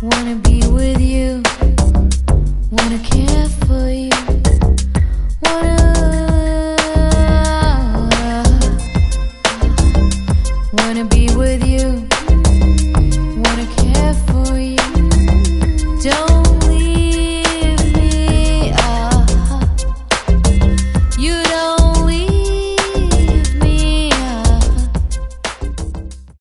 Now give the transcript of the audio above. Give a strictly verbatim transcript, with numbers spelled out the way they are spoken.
Wanna be with you, wanna care for you, wanna wanna be with you, wanna care for you. Don't leave.